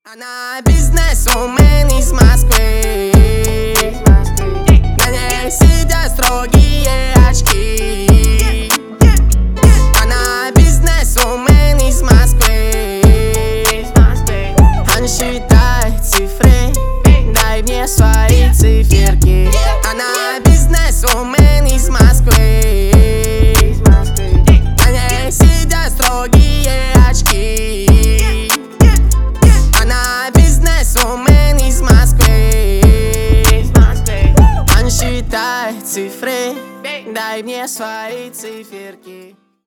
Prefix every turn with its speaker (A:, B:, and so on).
A: Она бизнесвумен из Москвы. На ней сидят строгие очки. Она бизнесвумен из Москвы. Она считает цифры, дай мне свои циферки. Она бизнесвумен из Москвы. На ней сидят строгие очки. Она бизнесвумен из Москвы. Она считает цифры, дай мне свои циферки.